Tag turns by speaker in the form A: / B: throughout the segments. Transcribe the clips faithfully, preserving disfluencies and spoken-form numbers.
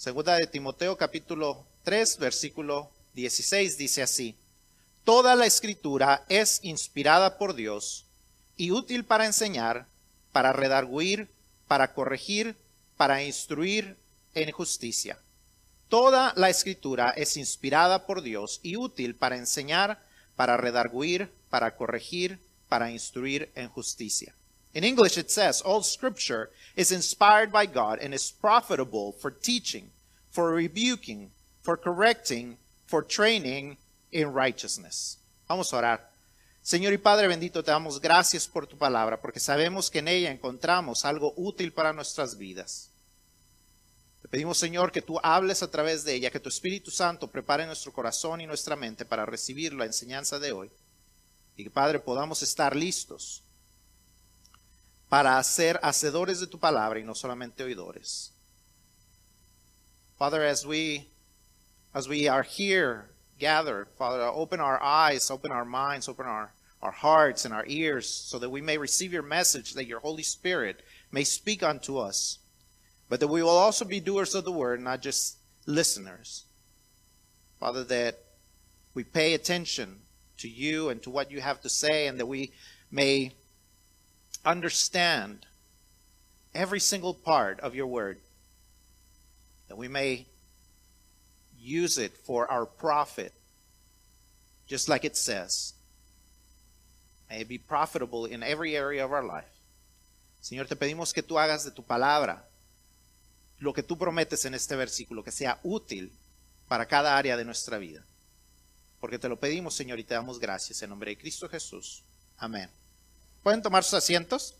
A: Segunda de Timoteo capítulo tres, versículo dieciséis dice así: toda la escritura es inspirada por Dios y útil para enseñar, para redarguir, para corregir, para instruir en justicia. Toda la escritura es inspirada por Dios y útil para enseñar, para redarguir, para corregir, para instruir en justicia. In English it says, all scripture is inspired by God and is profitable for teaching, for rebuking, for correcting, for training in righteousness. Vamos a orar. Señor y Padre bendito, te damos gracias por tu palabra, porque sabemos que en ella encontramos algo útil para nuestras vidas. Te pedimos, Señor, que tú hables a través de ella, que tu Espíritu Santo prepare nuestro corazón y nuestra mente para recibir la enseñanza de hoy. Y que, Padre, podamos estar listos para ser hacedores de tu palabra y no solamente oidores. Father, as we, as we are here gathered, Father, open our eyes, open our minds, open our, our hearts and our ears so that we may receive your message, that your Holy Spirit may speak unto us. But that we will also be doers of the word, not just listeners. Father, that we pay attention to you and to what you have to say, and that we may understand every single part of your word, that we may use it for our profit, just like it says. May it be profitable in every area of our life. Señor, te pedimos que tú hagas de tu palabra lo que tú prometes en este versículo, que sea útil para cada área de nuestra vida. Porque te lo pedimos, Señor, y te damos gracias en nombre de Cristo Jesús. Amén. ¿Pueden tomar sus asientos?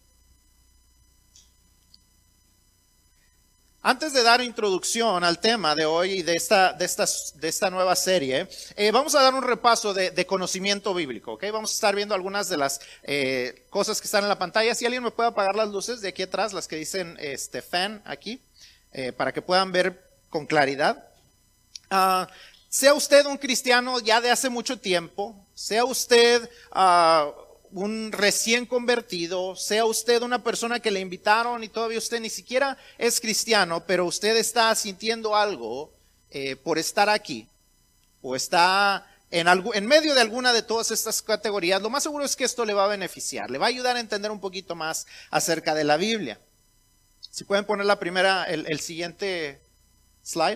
A: Antes de dar introducción al tema de hoy y de esta, de esta, de esta nueva serie, eh, vamos a dar un repaso de, de conocimiento bíblico, ¿ok? Vamos a estar viendo algunas de las eh, cosas que están en la pantalla. Si alguien me puede apagar las luces de aquí atrás, las que dicen este, fan aquí, eh, para que puedan ver con claridad. Uh, sea usted un cristiano ya de hace mucho tiempo, sea usted Uh, un recién convertido, sea usted una persona que le invitaron y todavía usted ni siquiera es cristiano, pero usted está sintiendo algo eh, por estar aquí, o está en, algo, en medio de alguna de todas estas categorías, lo más seguro es que esto le va a beneficiar, le va a ayudar a entender un poquito más acerca de la Biblia. Si pueden poner la primera, el, el siguiente slide.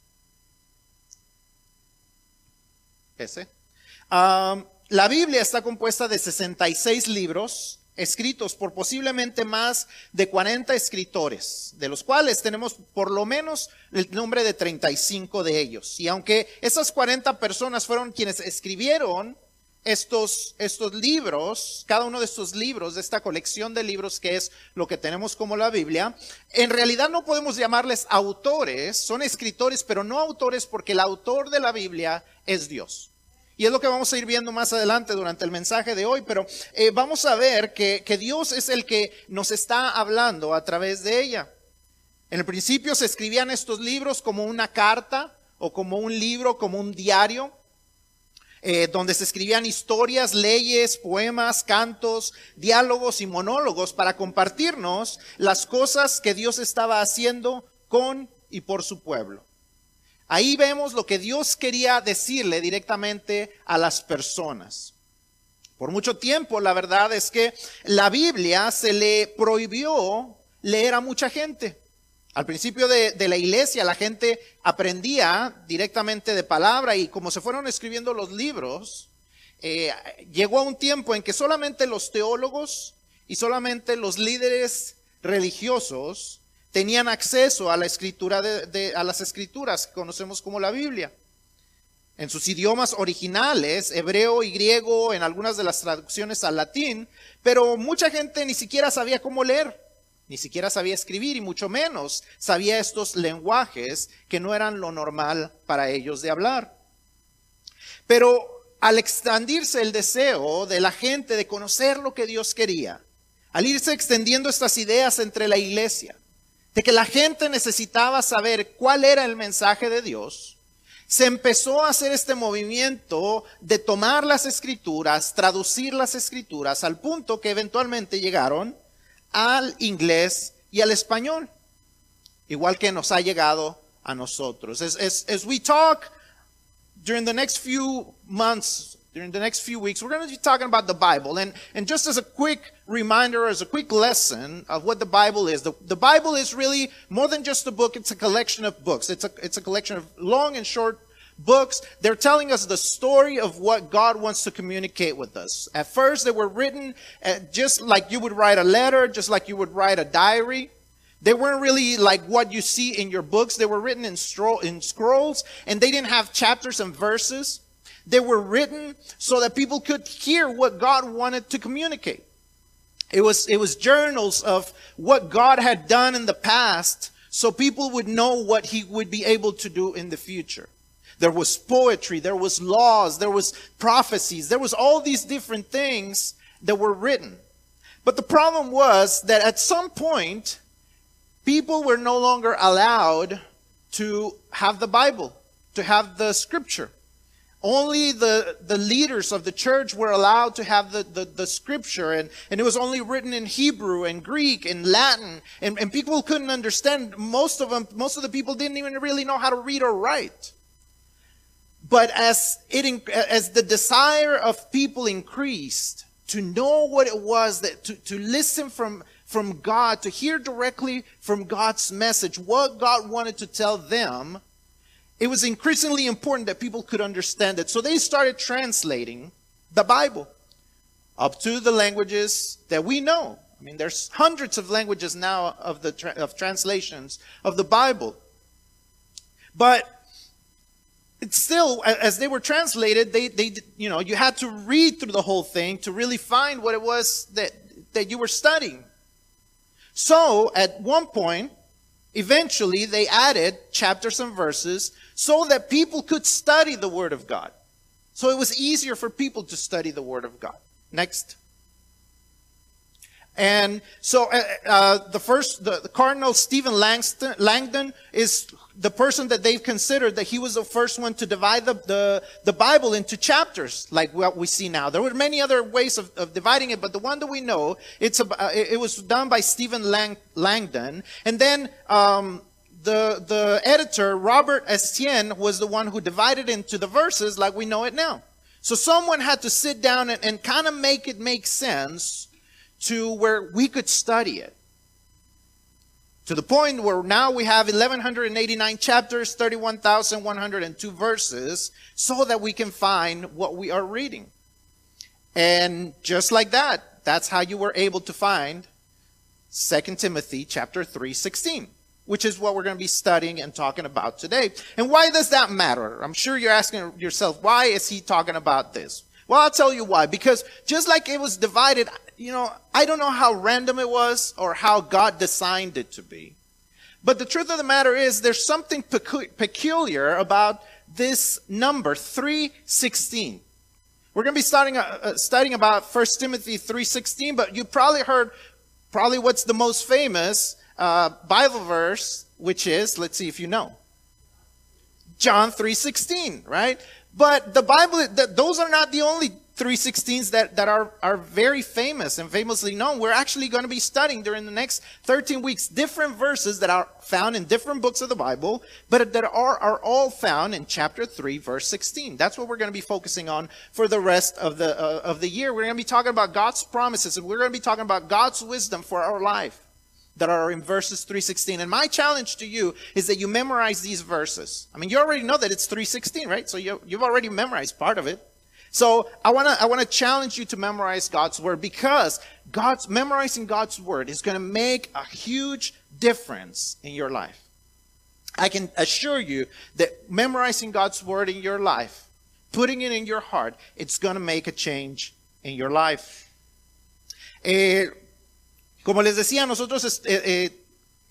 A: Ese. Um, La Biblia está compuesta de sesenta y seis libros escritos por posiblemente más de cuarenta escritores, de los cuales tenemos por lo menos el nombre de treinta y cinco de ellos. Y aunque esas cuarenta personas fueron quienes escribieron estos, estos libros, cada uno de estos libros, de esta colección de libros que es lo que tenemos como la Biblia, en realidad no podemos llamarles autores, son escritores, pero no autores porque el autor de la Biblia es Dios. Y es lo que vamos a ir viendo más adelante durante el mensaje de hoy, pero eh, vamos a ver que, que Dios es el que nos está hablando a través de ella. En el principio se escribían estos libros como una carta o como un libro, como un diario, eh, donde se escribían historias, leyes, poemas, cantos, diálogos y monólogos para compartirnos las cosas que Dios estaba haciendo con y por su pueblo. Ahí vemos lo que Dios quería decirle directamente a las personas. Por mucho tiempo, la verdad es que la Biblia se le prohibió leer a mucha gente. Al principio de, de la iglesia, la gente aprendía directamente de palabra y como se fueron escribiendo los libros, eh, llegó a un tiempo en que solamente los teólogos y solamente los líderes religiosos tenían acceso a la escritura de, de, a las escrituras que conocemos como la Biblia. En sus idiomas originales, hebreo y griego, en algunas de las traducciones al latín, pero mucha gente ni siquiera sabía cómo leer, ni siquiera sabía escribir y mucho menos sabía estos lenguajes que no eran lo normal para ellos de hablar. Pero al expandirse el deseo de la gente de conocer lo que Dios quería, al irse extendiendo estas ideas entre la iglesia, de que la gente necesitaba saber cuál era el mensaje de Dios, se empezó a hacer este movimiento de tomar las escrituras, traducir las escrituras, al punto que eventualmente llegaron al inglés y al español, igual que nos ha llegado a nosotros. As, as, as we talk during the next few months, during the next few weeks, we're going to be talking about the Bible. And, and just as a quick reminder, as a quick lesson of what the Bible is, the, the Bible is really more than just a book. It's a collection of books. It's a, it's a collection of long and short books. They're telling us the story of what God wants to communicate with us. At first, they were written uh, just like you would write a letter, just like you would write a diary. They weren't really like what you see in your books. They were written in, stro- in scrolls, and they didn't have chapters and verses. They were written so that people could hear what God wanted to communicate. It was, it was journals of what God had done in the past so people would know what he would be able to do in the future. There was poetry, there was laws, there was prophecies, there was all these different things that were written. But the problem was that at some point, people were no longer allowed to have the Bible, to have the scripture. Only the, the leaders of the church were allowed to have the, the, the scripture, and, and it was only written in Hebrew and Greek and Latin, and, and people couldn't understand. Most of them, most of the people didn't even really know how to read or write. But as it, as the desire of people increased to know what it was, that to, to listen from, from God, to hear directly from God's message, what God wanted to tell them, it was increasingly important that people could understand it. So they started translating the Bible up to the languages that we know. I mean, there's hundreds of languages now of the tra- of translations of the Bible. But it's still, as they were translated, they, they, you know, you had to read through the whole thing to really find what it was that, that you were studying. So at one point, eventually they added chapters and verses so that people could study the Word of God. So it was easier for people to study the Word of God. Next. And so uh, uh, the first, the, the Cardinal Stephen Langston, Langdon is the person that they've considered that he was the first one to divide the, the, the Bible into chapters, like what we see now. There were many other ways of, of dividing it, but the one that we know, it's a, uh, it was done by Stephen Lang, Langdon. And then um, the, the editor, Robert Estienne, was the one who divided into the verses like we know it now. So someone had to sit down and, and kind of make it make sense to where we could study it. To the point where now we have eleven eighty-nine chapters, thirty-one thousand one hundred two verses, so that we can find what we are reading. And just like that, that's how you were able to find Second Timothy chapter three sixteen, which is what we're going to be studying and talking about today. And why does that matter? I'm sure you're asking yourself, why is he talking about this? Well, I'll tell you why. Because just like it was divided, you know, I don't know how random it was or how God designed it to be. But the truth of the matter is there's something pecu- peculiar about this number, three sixteen. We're going to be starting, uh, studying about First Timothy three sixteen, but you probably heard probably what's the most famous uh, Bible verse, which is, let's see if you know, John three sixteen, right? But the Bible, those are not the only three sixteens that, that are, are very famous and famously known. We're actually going to be studying during the next thirteen weeks different verses that are found in different books of the Bible, but that are, are all found in chapter three, verse sixteen. That's what we're going to be focusing on for the rest of the, uh, of the year. We're going to be talking about God's promises, and we're going to be talking about God's wisdom for our life that are in verses three sixteen. And my challenge to you is that you memorize these verses. I mean, you already know that it's three sixteen, right? So you, you've already memorized part of it. So I want to I want to challenge you to memorize God's word, because God's memorizing God's word is going to make a huge difference in your life. I can assure you that memorizing God's word in your life, putting it in your heart, it's going to make a change in your life. Eh, Como les decía, nosotros eh, eh,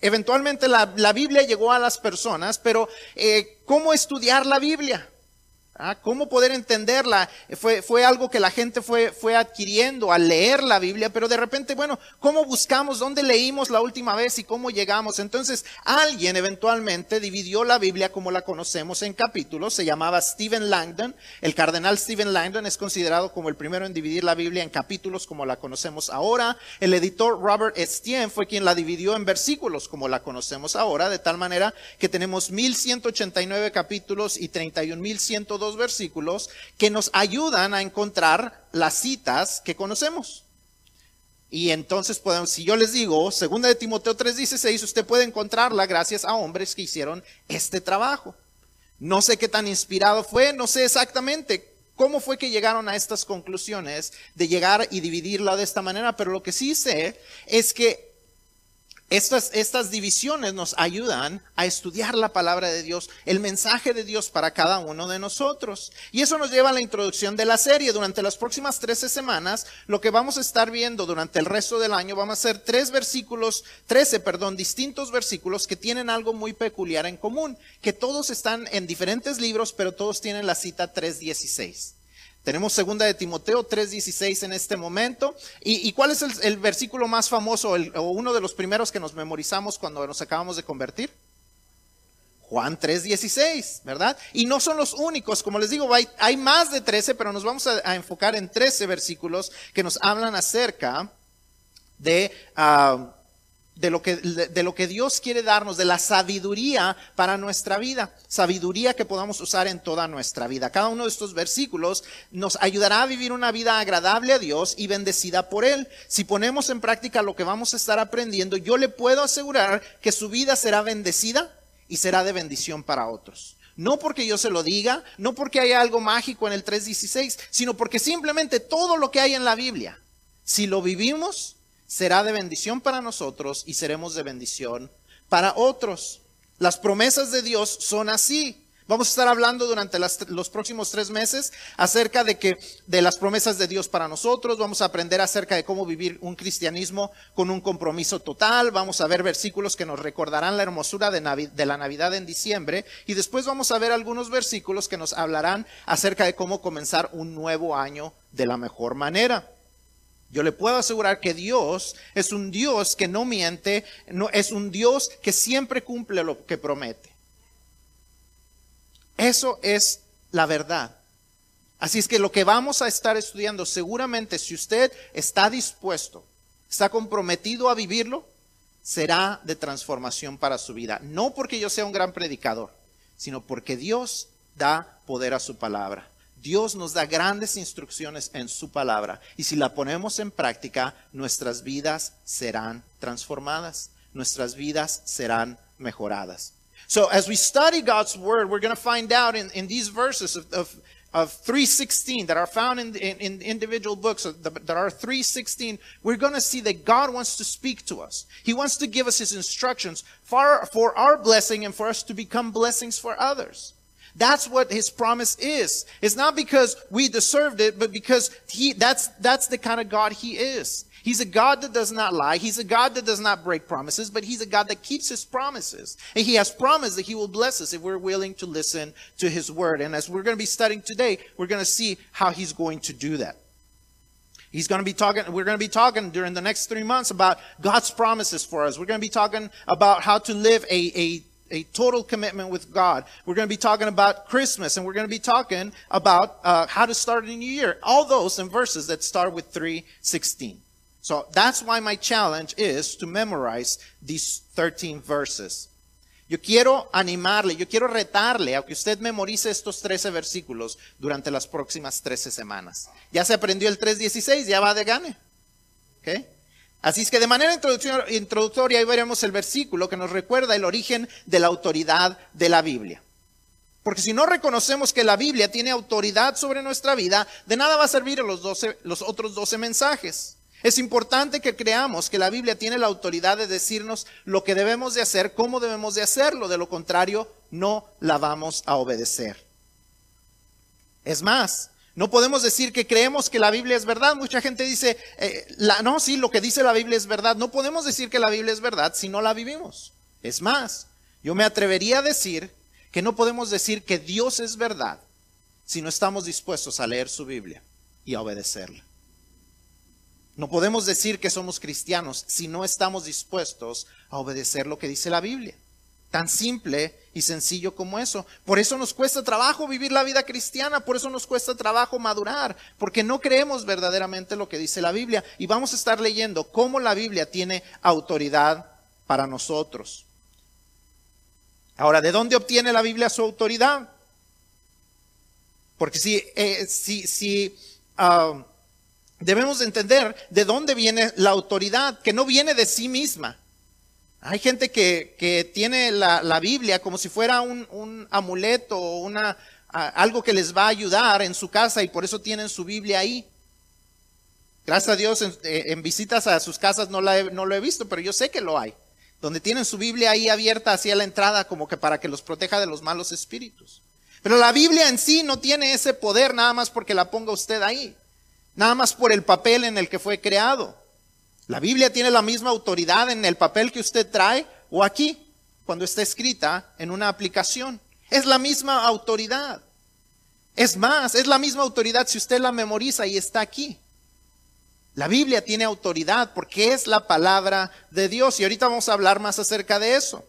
A: eventualmente la, la Biblia llegó a las personas, pero eh, ¿cómo estudiar la Biblia? ¿Ah? ¿Cómo poder entenderla? Fue, fue algo que la gente fue, fue adquiriendo al leer la Biblia, pero de repente, bueno, ¿cómo buscamos? ¿Dónde leímos la última vez y cómo llegamos? Entonces, alguien eventualmente dividió la Biblia como la conocemos en capítulos. Se llamaba Stephen Langdon. El cardenal Stephen Langdon es considerado como el primero en dividir la Biblia en capítulos como la conocemos ahora. El editor Robert Estienne fue quien la dividió en versículos como la conocemos ahora, de tal manera que tenemos mil ciento ochenta y nueve capítulos y treinta y un mil ciento dos versículos que nos ayudan a encontrar las citas que conocemos. Y entonces podemos, si yo les digo, segunda de Timoteo tres dieciséis, usted puede encontrarla gracias a hombres que hicieron este trabajo. No sé qué tan inspirado fue, no sé exactamente cómo fue que llegaron a estas conclusiones de llegar y dividirla de esta manera, pero lo que sí sé es que Estas, estas divisiones nos ayudan a estudiar la palabra de Dios, el mensaje de Dios para cada uno de nosotros. Y eso nos lleva a la introducción de la serie. Durante las próximas trece semanas, lo que vamos a estar viendo durante el resto del año, vamos a ser tres versículos, trece, perdón, distintos versículos que tienen algo muy peculiar en común, que todos están en diferentes libros, pero todos tienen la cita tres dieciséis. Tenemos segunda de Timoteo tres dieciséis en este momento. ¿Y, y cuál es el, el versículo más famoso el, o uno de los primeros que nos memorizamos cuando nos acabamos de convertir? Juan tres dieciséis, ¿verdad? Y no son los únicos, como les digo, hay, hay más de trece, pero nos vamos a, a enfocar en trece versículos que nos hablan acerca de... Uh, De lo, que, de lo que Dios quiere darnos, de la sabiduría para nuestra vida, sabiduría que podamos usar en toda nuestra vida. Cada uno de estos versículos nos ayudará a vivir una vida agradable a Dios y bendecida por Él. Si ponemos en práctica lo que vamos a estar aprendiendo, yo le puedo asegurar que su vida será bendecida y será de bendición para otros. No porque yo se lo diga, no porque haya algo mágico en el tres dieciséis, sino porque simplemente todo lo que hay en la Biblia, si lo vivimos, será de bendición para nosotros y seremos de bendición para otros. Las promesas de Dios son así. Vamos a estar hablando durante las, los próximos tres meses acerca de que, de las promesas de Dios para nosotros. Vamos a aprender acerca de cómo vivir un cristianismo con un compromiso total. Vamos a ver versículos que nos recordarán la hermosura de, Navi, de la Navidad en diciembre. Y después vamos a ver algunos versículos que nos hablarán acerca de cómo comenzar un nuevo año de la mejor manera. Yo le puedo asegurar que Dios es un Dios que no miente, no, es un Dios que siempre cumple lo que promete. Eso es la verdad. Así es que lo que vamos a estar estudiando, seguramente si usted está dispuesto, está comprometido a vivirlo, será de transformación para su vida. No porque yo sea un gran predicador, sino porque Dios da poder a su palabra. Dios nos da grandes instrucciones en su palabra y si la ponemos en práctica, nuestras vidas serán transformadas, nuestras vidas serán mejoradas. So as we study God's word, we're going to find out in, in these verses of, of, of three sixteen that are found in, in, in individual books that are three sixteen, we're going to see that God wants to speak to us. He wants to give us His instructions for, for our blessing and for us to become blessings for others. That's what His promise is. It's not because we deserved it, but because He, that's, that's the kind of God He is. He's a God that does not lie. He's a God that does not break promises, but He's a God that keeps His promises. And He has promised that He will bless us if we're willing to listen to His word. And as we're going to be studying today, we're going to see how He's going to do that. He's going to be talking, we're going to be talking during the next three months about God's promises for us. We're going to be talking about how to live a, a A total commitment with God. We're going to be talking about Christmas, and we're going to be talking about uh, how to start a new year. All those in verses that start with three sixteen. So that's why my challenge is to memorize these thirteen verses. Yo quiero animarle, yo quiero retarle a que usted memorice estos trece versículos durante las próximas trece semanas. Ya se aprendió el tres dieciséis, ya va de gane. ¿Ok? Así es que de manera introductoria ahí veremos el versículo que nos recuerda el origen de la autoridad de la Biblia. Porque si no reconocemos que la Biblia tiene autoridad sobre nuestra vida, de nada va a servir los, doce, los otros doce mensajes. Es importante que creamos que la Biblia tiene la autoridad de decirnos lo que debemos de hacer, cómo debemos de hacerlo. De lo contrario, no la vamos a obedecer. Es más, no podemos decir que creemos que la Biblia es verdad. Mucha gente dice, eh, la, no, sí, lo que dice la Biblia es verdad. No podemos decir que la Biblia es verdad si no la vivimos. Es más, yo me atrevería a decir que no podemos decir que Dios es verdad si no estamos dispuestos a leer su Biblia y a obedecerla. No podemos decir que somos cristianos si no estamos dispuestos a obedecer lo que dice la Biblia. Tan simple y sencillo como eso. Por eso nos cuesta trabajo vivir la vida cristiana, por eso nos cuesta trabajo madurar, porque no creemos verdaderamente lo que dice la Biblia. Y vamos a estar leyendo cómo la Biblia tiene autoridad para nosotros. Ahora, ¿de dónde obtiene la Biblia su autoridad? Porque si, eh, si, si uh, debemos de entender de dónde viene la autoridad, que no viene de sí misma. Hay gente que, que tiene la, la Biblia como si fuera un, un amuleto o una, a, algo que les va a ayudar en su casa y por eso tienen su Biblia ahí. Gracias a Dios en, en visitas a sus casas no, la he, no lo he visto, pero yo sé que lo hay. Donde tienen su Biblia ahí abierta hacia la entrada como que para que los proteja de los malos espíritus. Pero la Biblia en sí no tiene ese poder nada más porque la ponga usted ahí. Nada más por el papel en el que fue creado. La Biblia tiene la misma autoridad en el papel que usted trae o aquí, cuando está escrita en una aplicación. Es la misma autoridad. Es más, es la misma autoridad si usted la memoriza y está aquí. La Biblia tiene autoridad porque es la palabra de Dios y ahorita vamos a hablar más acerca de eso.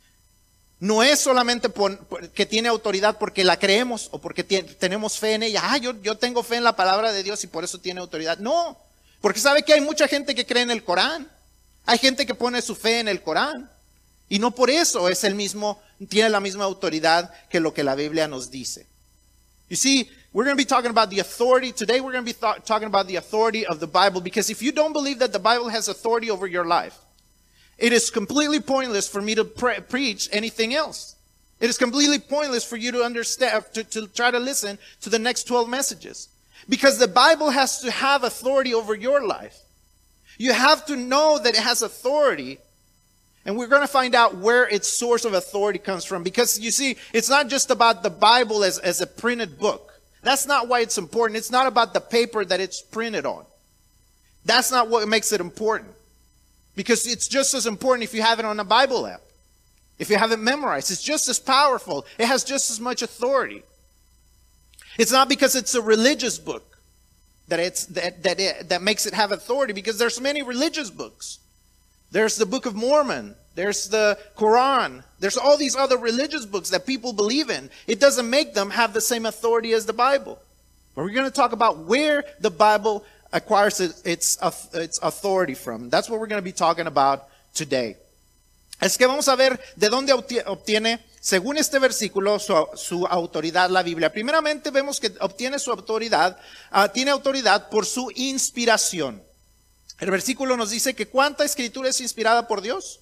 A: No es solamente por, por, que tiene autoridad porque la creemos o porque tiene, tenemos fe en ella. Ah, yo, yo tengo fe en la palabra de Dios y por eso tiene autoridad. No. Porque sabe que hay mucha gente que cree en el Corán. Hay gente que pone su fe en el Corán. Y no por eso es el mismo, tiene la misma autoridad que lo que la Biblia nos dice. You see, we're going to be talking about the authority. Today we're going to be th- talking about the authority of the Bible. Because if you don't believe that the Bible has authority over your life, it is completely pointless for me to pre- preach anything else. It is completely pointless for you to understand, to, to try to listen to the next twelve messages. Because the Bible has to have authority over your life. You have to know that it has authority. And we're going to find out where its source of authority comes from. Because you see, it's not just about the Bible as, as a printed book. That's not why it's important. It's not about the paper that it's printed on. That's not what makes it important. Because it's just as important if you have it on a Bible app. If you have it memorized, it's just as powerful. It has just as much authority. It's not because it's a religious book that it's that that it, that makes it have authority, because there's many religious books. There's the Book of Mormon, there's the Quran, there's all these other religious books that people believe in. It doesn't make them have the same authority as the Bible. But we're going to talk about where the Bible acquires its its authority from. That's what we're going to be talking about today. Es que vamos a ver de dónde obtiene, según este versículo, su, su autoridad la Biblia. Primeramente vemos que obtiene su autoridad, uh, tiene autoridad por su inspiración. El versículo nos dice que ¿cuánta escritura es inspirada por Dios?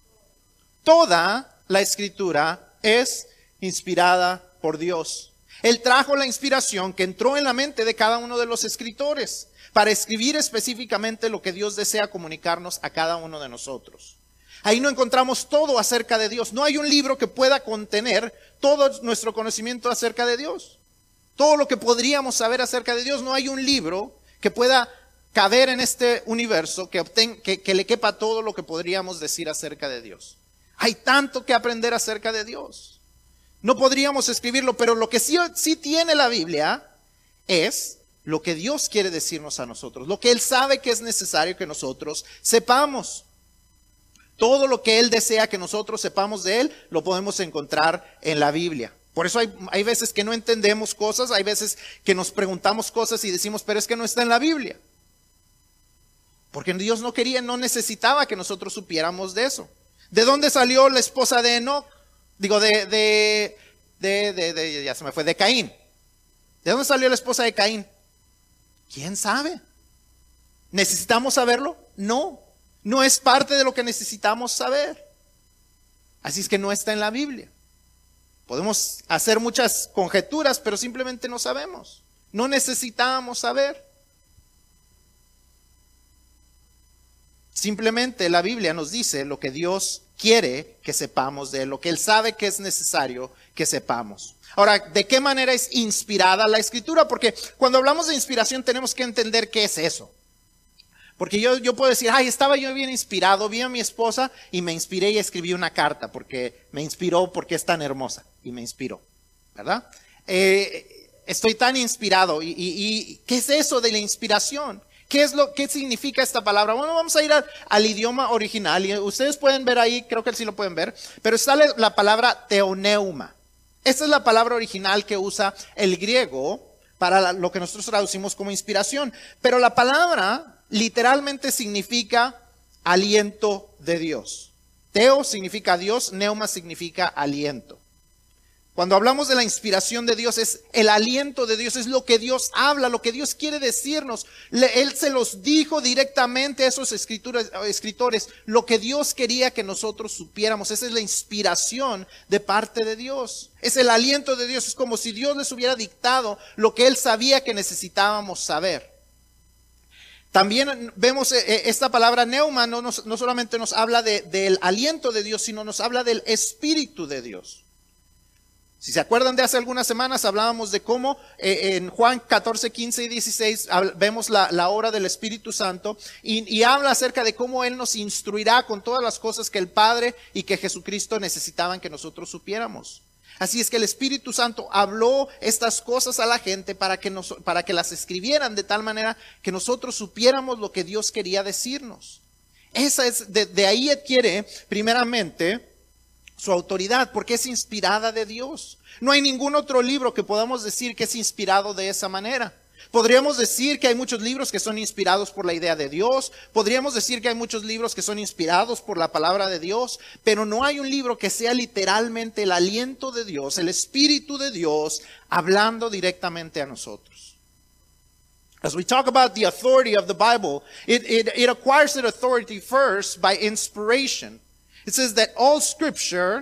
A: Toda la escritura es inspirada por Dios. Él trajo la inspiración que entró en la mente de cada uno de los escritores para escribir específicamente lo que Dios desea comunicarnos a cada uno de nosotros. Ahí no encontramos todo acerca de Dios. No hay un libro que pueda contener todo nuestro conocimiento acerca de Dios. Todo lo que podríamos saber acerca de Dios. No hay un libro que pueda caber en este universo que, obten, que, que le quepa todo lo que podríamos decir acerca de Dios. Hay tanto que aprender acerca de Dios. No podríamos escribirlo, pero lo que sí, sí tiene la Biblia es lo que Dios quiere decirnos a nosotros. Lo que Él sabe que es necesario que nosotros sepamos. Todo lo que Él desea que nosotros sepamos de Él, lo podemos encontrar en la Biblia. Por eso hay, hay veces que no entendemos cosas, hay veces que nos preguntamos cosas y decimos, pero es que no está en la Biblia. Porque Dios no quería, no necesitaba que nosotros supiéramos de eso. ¿De dónde salió la esposa de Enoc? Digo, de, de, de, de, de, ya se me fue, de Caín. ¿De dónde salió la esposa de Caín? ¿Quién sabe? ¿Necesitamos saberlo? No. No es parte de lo que necesitamos saber. Así es que no está en la Biblia. Podemos hacer muchas conjeturas, pero simplemente no sabemos. No necesitamos saber. Simplemente la Biblia nos dice lo que Dios quiere que sepamos de Él, lo que Él sabe que es necesario que sepamos. Ahora, ¿de qué manera es inspirada la Escritura? Porque cuando hablamos de inspiración tenemos que entender qué es eso. Porque yo, yo puedo decir, ay, estaba yo bien inspirado, vi a mi esposa y me inspiré y escribí una carta porque me inspiró porque es tan hermosa y me inspiró, ¿verdad? Eh, estoy tan inspirado. ¿Y, y, y qué es eso de la inspiración? ¿Qué es lo, qué significa esta palabra? Bueno, vamos a ir a, al idioma original. Y ustedes pueden ver ahí, creo que sí lo pueden ver, pero está la, la palabra teoneuma. Esta es la palabra original que usa el griego para la, lo que nosotros traducimos como inspiración. Pero la palabra literalmente significa aliento de Dios. Teo significa Dios, neuma significa aliento. Cuando hablamos de la inspiración de Dios, es el aliento de Dios, es lo que Dios habla, lo que Dios quiere decirnos. Le, él se los dijo directamente a esos escritores, escritores, lo que Dios quería que nosotros supiéramos. Esa es la inspiración de parte de Dios. Es el aliento de Dios, es como si Dios les hubiera dictado lo que Él sabía que necesitábamos saber. También vemos esta palabra neuma, no, nos, no solamente nos habla de, del aliento de Dios, sino nos habla del Espíritu de Dios. Si se acuerdan de hace algunas semanas, hablábamos de cómo eh, en Juan catorce, quince y dieciséis vemos la, la obra del Espíritu Santo y, y habla acerca de cómo Él nos instruirá con todas las cosas que el Padre y que Jesucristo necesitaban que nosotros supiéramos. Así es que el Espíritu Santo habló estas cosas a la gente para que, nos, para que las escribieran de tal manera que nosotros supiéramos lo que Dios quería decirnos. Esa es, de, de ahí adquiere primeramente su autoridad, porque es inspirada de Dios. No hay ningún otro libro que podamos decir que es inspirado de esa manera. Podríamos decir que hay muchos libros que son inspirados por la idea de Dios. Podríamos decir que hay muchos libros que son inspirados por la palabra de Dios. Pero no hay un libro que sea literalmente el aliento de Dios, el Espíritu de Dios, hablando directamente a nosotros. As we talk about the authority of the Bible, it, it, it acquires its authority first by inspiration. It says that all scripture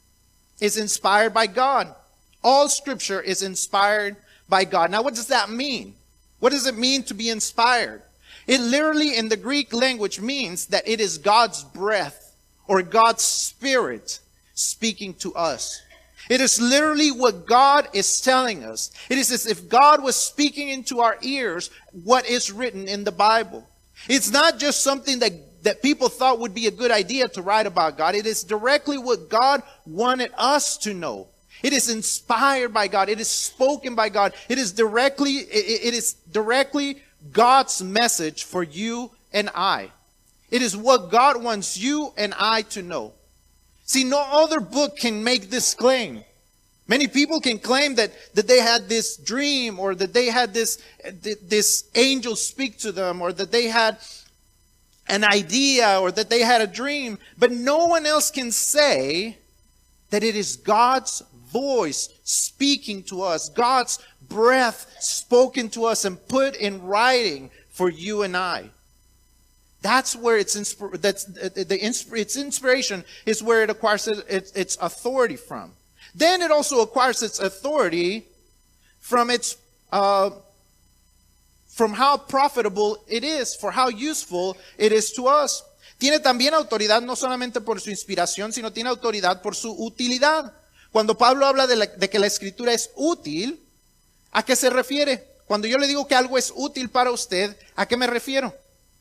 A: is inspired by God. All scripture is inspired by God. Now, what does that mean? What does it mean to be inspired? It literally in the Greek language means that it is God's breath or God's spirit speaking to us. It is literally what God is telling us. It is as if God was speaking into our ears what is written in the Bible. It's not just something that that people thought would be a good idea to write about God. It is directly what God wanted us to know. It is inspired by God. It is spoken by God. It is directly, it, it is directly God's message for you and I. It is what God wants you and I to know. See, no other book can make this claim. Many people can claim that, that they had this dream or that they had this, this angel speak to them or that they had an idea or that they had a dream, but no one else can say that it is God's voice speaking to us, God's breath spoken to us and put in writing for you and I. That's where it's insp- that's the insp- its inspiration is where it acquires its, its authority from. Then it also acquires its authority from its uh, from how profitable it is, for how useful it is to us. Tiene también autoridad no solamente por su inspiración, sino tiene autoridad por su utilidad. Cuando Pablo habla de, la, de que la escritura es útil, ¿a qué se refiere? Cuando yo le digo que algo es útil para usted, ¿a qué me refiero?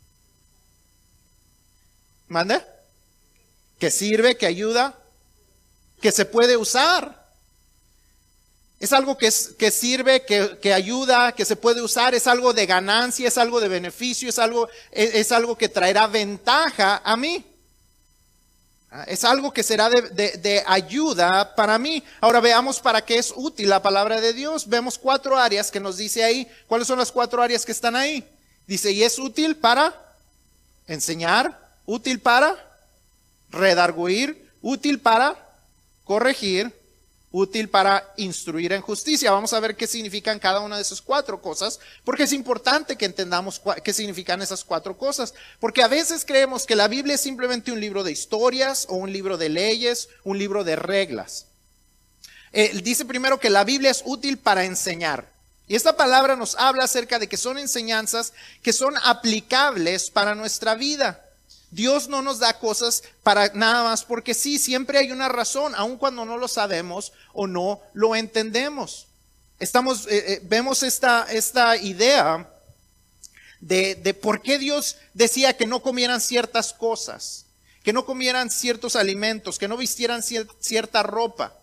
A: ¿Manda? Que sirve, que ayuda, que se puede usar. Es algo que, es, que sirve, que, que ayuda, que se puede usar, es algo de ganancia, es algo de beneficio, es algo, es, es algo que traerá ventaja a mí. Es algo que será de, de, de ayuda para mí. Ahora veamos para qué es útil la palabra de Dios. Vemos cuatro áreas que nos dice ahí. ¿Cuáles son las cuatro áreas que están ahí? Dice, y es útil para enseñar, útil para redarguir, útil para corregir, útil para instruir en justicia. Vamos a ver qué significan cada una de esas cuatro cosas, porque es importante que entendamos qué significan esas cuatro cosas, porque a veces creemos que la Biblia es simplemente un libro de historias o un libro de leyes, un libro de reglas. Eh, dice primero que la Biblia es útil para enseñar, y esta palabra nos habla acerca de que son enseñanzas que son aplicables para nuestra vida. Dios no nos da cosas para nada más porque sí, siempre hay una razón, aun cuando no lo sabemos o no lo entendemos. Estamos, eh, eh, vemos esta, esta idea de, de por qué Dios decía que no comieran ciertas cosas, que no comieran ciertos alimentos, que no vistieran cier, cierta ropa.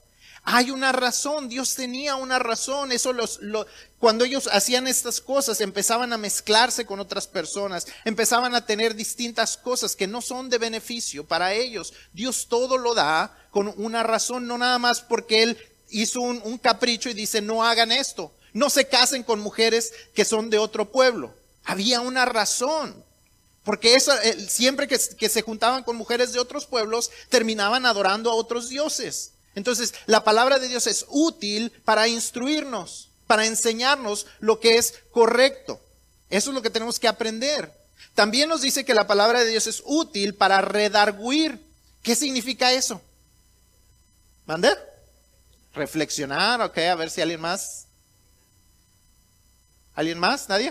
A: Hay una razón, Dios tenía una razón. Eso los, lo, cuando ellos hacían estas cosas, empezaban a mezclarse con otras personas, empezaban a tener distintas cosas que no son de beneficio para ellos. Dios todo lo da con una razón, no nada más porque Él hizo un, un capricho y dice no hagan esto, no se casen con mujeres que son de otro pueblo. Había una razón. Porque eso, siempre que, que se juntaban con mujeres de otros pueblos, terminaban adorando a otros dioses. Entonces, la palabra de Dios es útil para instruirnos, para enseñarnos lo que es correcto. Eso es lo que tenemos que aprender. También nos dice que la palabra de Dios es útil para redarguir. ¿Qué significa eso? ¿Mande? Reflexionar, ok, a ver si alguien más. ¿Alguien más? ¿Nadie?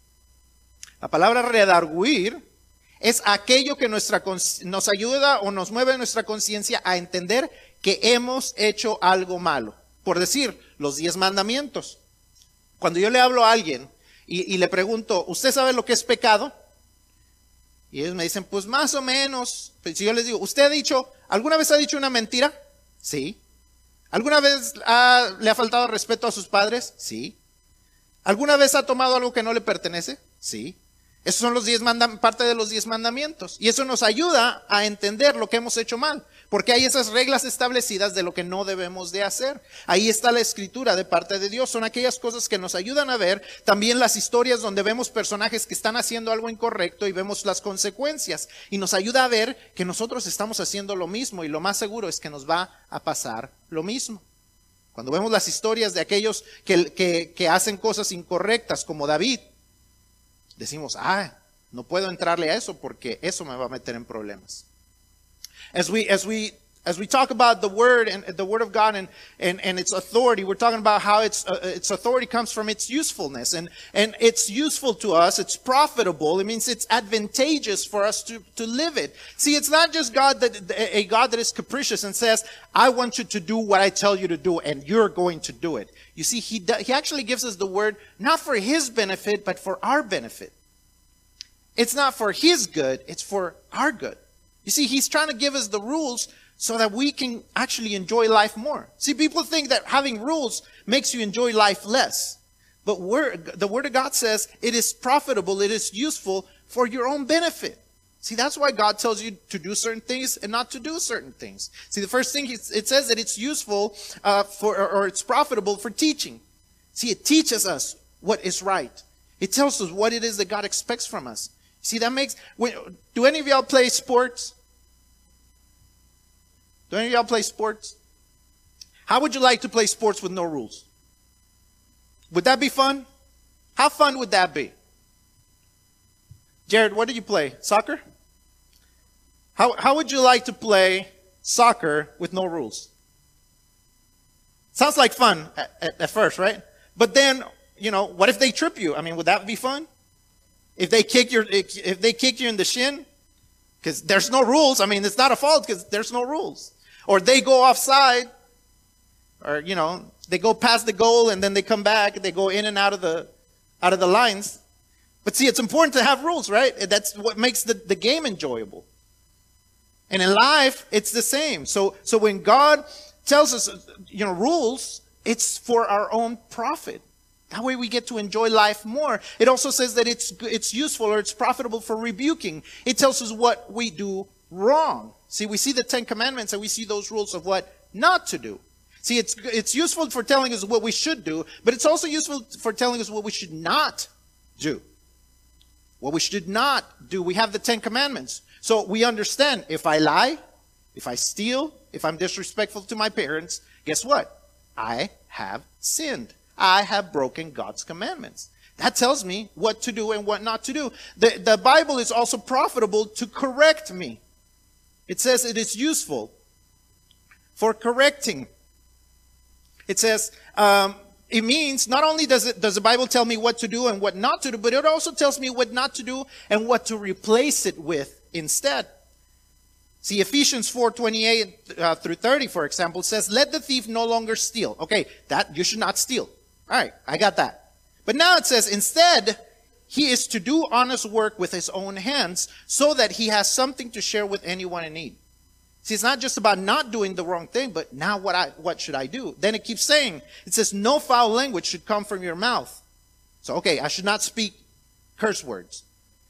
A: La palabra redarguir es aquello que nuestra, nos ayuda o nos mueve nuestra conciencia a entender que hemos hecho algo malo. Por decir, los diez mandamientos. Cuando yo le hablo a alguien y, y le pregunto, ¿usted sabe lo que es pecado? Y ellos me dicen, pues más o menos. Pues si yo les digo, ¿usted ha dicho, alguna vez ha dicho una mentira? Sí. ¿Alguna vez ha, le ha faltado respeto a sus padres? Sí. ¿Alguna vez ha tomado algo que no le pertenece? Sí. Esos son los diez manda- parte de los diez mandamientos. Y eso nos ayuda a entender lo que hemos hecho mal. Porque hay esas reglas establecidas de lo que no debemos de hacer. Ahí está la escritura de parte de Dios. Son aquellas cosas que nos ayudan a ver. También las historias donde vemos personajes que están haciendo algo incorrecto y vemos las consecuencias. Y nos ayuda a ver que nosotros estamos haciendo lo mismo. Y lo más seguro es que nos va a pasar lo mismo. Cuando vemos las historias de aquellos que, que, que hacen cosas incorrectas como David, decimos, ah, no puedo entrarle a eso porque eso me va a meter en problemas. As we, as we, as we talk about the word and the word of God and, and, and its authority, we're talking about how its, uh, its authority comes from its usefulness, and, and it's useful to us. It's profitable. It means it's advantageous for us to, to live it. See, it's not just God that, a God that is capricious and says, I want you to do what I tell you to do and you're going to do it. You see, he, he actually gives us the word not for his benefit, but for our benefit. It's not for his good, it's for our good. You see, he's trying to give us the rules so that we can actually enjoy life more. See, people think that having rules makes you enjoy life less. But word, the Word of God says it is profitable, it is useful for your own benefit. See, that's why God tells you to do certain things and not to do certain things. See, the first thing, it says that it's useful uh, for, or, or it's profitable for teaching. See, it teaches us what is right. It tells us what it is that God expects from us. See, that makes, when, do any of y'all play sports? Do any of y'all play sports? How would you like to play sports with no rules? Would that be fun? How fun would that be? Jared, what do you play? Soccer? How, how would you like to play soccer with no rules? Sounds like fun at, at, at first, right? But then, you know, what if they trip you? I mean, would that be fun? If they kick your, if they kick you in the shin, because there's no rules. I mean, it's not a fault because there's no rules. Or they go offside, or you know, they go past the goal and then they come back. They go in and out of the, out of the lines. But see, it's important to have rules, right? That's what makes the, the game enjoyable. And in life, it's the same. So, so when God tells us, you know, rules, it's for our own profit. That way we get to enjoy life more. It also says that it's, it's useful or it's profitable for rebuking. It tells us what we do wrong. See, we see the Ten Commandments and we see those rules of what not to do. See, it's, it's useful for telling us what we should do, but it's also useful for telling us what we should not do. What we should not do. We have the Ten Commandments. So we understand, if I lie, if I steal, if I'm disrespectful to my parents, guess what? I have sinned. I have broken God's commandments. That tells me what to do and what not to do. The, the Bible is also profitable to correct me. It says it is useful for correcting. It says, um, it means not only does it, does the Bible tell me what to do and what not to do, but it also tells me what not to do and what to replace it with instead. See, Ephesians four twenty-eight uh, through thirty, for example, says, let the thief no longer steal. Okay, that you should not steal. All right, I got that. But now it says, instead, he is to do honest work with his own hands so that he has something to share with anyone in need. See, it's not just about not doing the wrong thing, but now what I what should I do? Then it keeps saying, it says, no foul language should come from your mouth. So, okay, I should not speak curse words.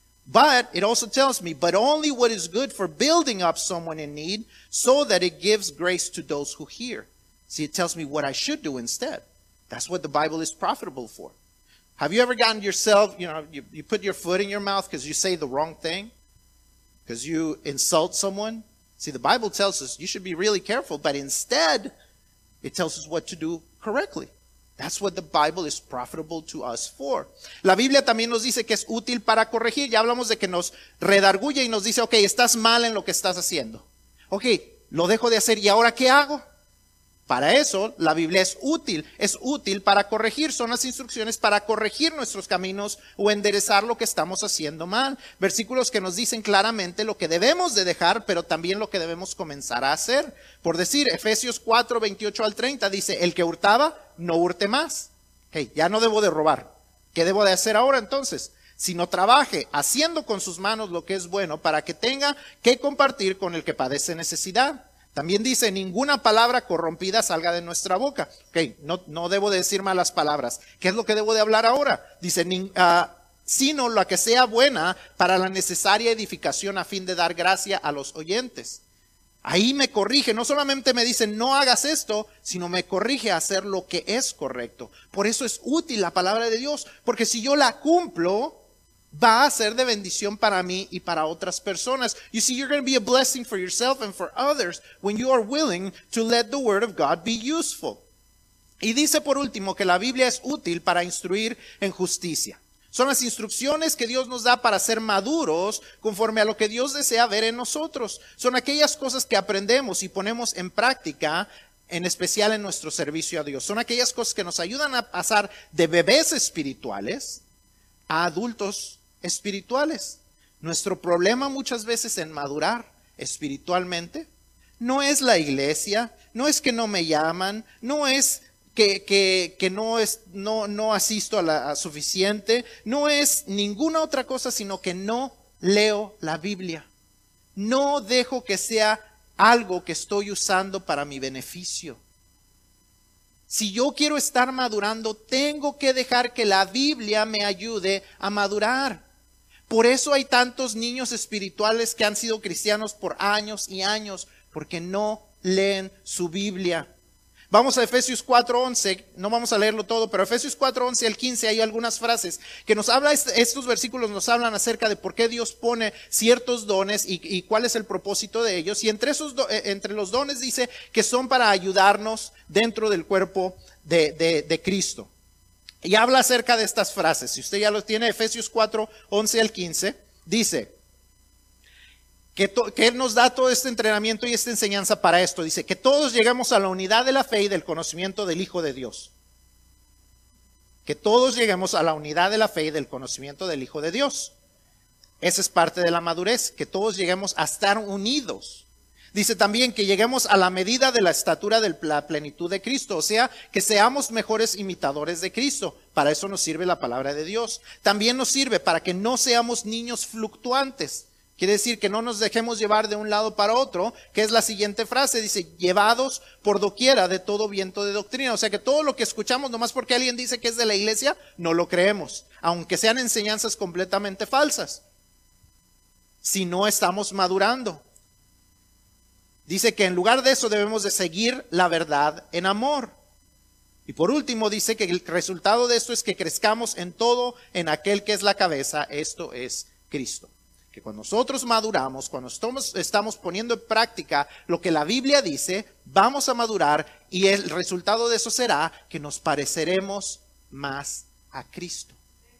A: But it also tells me, but only what is good for building up someone in need, so that it gives grace to those who hear. See, it tells me what I should do instead. That's what the Bible is profitable for. Have you ever gotten yourself, you know, you, you put your foot in your mouth because you say the wrong thing? Because you insult someone? See, the Bible tells us you should be really careful, but instead, it tells us what to do correctly. That's what the Bible is profitable to us for. La Biblia también nos dice que es útil para corregir. Ya hablamos de que nos redarguye y nos dice, ok, estás mal en lo que estás haciendo. Ok, lo dejo de hacer, ¿y ahora qué hago? Para eso, la Biblia es útil. Es útil para corregir. Son las instrucciones para corregir nuestros caminos o enderezar lo que estamos haciendo mal. Versículos que nos dicen claramente lo que debemos de dejar, pero también lo que debemos comenzar a hacer. Por decir, Efesios cuatro, veintiocho al treinta dice, el que hurtaba, no hurte más. Hey, ya no debo de robar. ¿Qué debo de hacer ahora entonces? Sino trabaje haciendo con sus manos lo que es bueno para que tenga que compartir con el que padece necesidad. También dice, ninguna palabra corrompida salga de nuestra boca. Ok, no, no debo de decir malas palabras. ¿Qué es lo que debo de hablar ahora? Dice, ni, uh, sino la que sea buena para la necesaria edificación a fin de dar gracia a los oyentes. Ahí me corrige, no solamente me dice no hagas esto, sino me corrige a hacer lo que es correcto. Por eso es útil la palabra de Dios, porque si yo la cumplo, va a ser de bendición para mí y para otras personas. You see, you're going to be a blessing for yourself and for others when you are willing to let the word of God be useful. Y dice por último que la Biblia es útil para instruir en justicia. Son las instrucciones que Dios nos da para ser maduros conforme a lo que Dios desea ver en nosotros. Son aquellas cosas que aprendemos y ponemos en práctica, en especial en nuestro servicio a Dios. Son aquellas cosas que nos ayudan a pasar de bebés espirituales a adultos espirituales. Nuestro problema muchas veces en madurar espiritualmente no es la iglesia, no es que no me llaman, no es que, que, que no, es, no, no asisto a la a suficiente, no es ninguna otra cosa, sino que no leo la Biblia. No dejo que sea algo que estoy usando para mi beneficio. Si yo quiero estar madurando, tengo que dejar que la Biblia me ayude a madurar. Por eso hay tantos niños espirituales que han sido cristianos por años y años, porque no leen su Biblia. Vamos a Efesios cuatro once, no vamos a leerlo todo, pero Efesios cuatro once al quince hay algunas frases que nos habla, estos versículos nos hablan acerca de por qué Dios pone ciertos dones y, y cuál es el propósito de ellos. Y entre, esos, entre los dones dice que son para ayudarnos dentro del cuerpo de, de, de Cristo. Y habla acerca de estas frases. Si usted ya lo tiene, Efesios cuatro once al quince, dice que, to, que Él nos da todo este entrenamiento y esta enseñanza para esto. Dice que todos llegamos a la unidad de la fe y del conocimiento del Hijo de Dios. Que todos lleguemos a la unidad de la fe y del conocimiento del Hijo de Dios. Esa es parte de la madurez, que todos lleguemos a estar unidos. Dice también que lleguemos a la medida de la estatura de la plenitud de Cristo, o sea, que seamos mejores imitadores de Cristo. Para eso nos sirve la palabra de Dios. También nos sirve para que no seamos niños fluctuantes. Quiere decir que no nos dejemos llevar de un lado para otro, que es la siguiente frase, dice, llevados por doquiera de todo viento de doctrina. O sea que todo lo que escuchamos, nomás porque alguien dice que es de la iglesia, no lo creemos, aunque sean enseñanzas completamente falsas. Si no estamos madurando. Dice que en lugar de eso debemos de seguir la verdad en amor. Y por último dice que el resultado de esto es que crezcamos en todo en aquel que es la cabeza, esto es Cristo. Que cuando nosotros maduramos, cuando estamos, estamos poniendo en práctica lo que la Biblia dice, vamos a madurar y el resultado de eso será que nos pareceremos más a Cristo.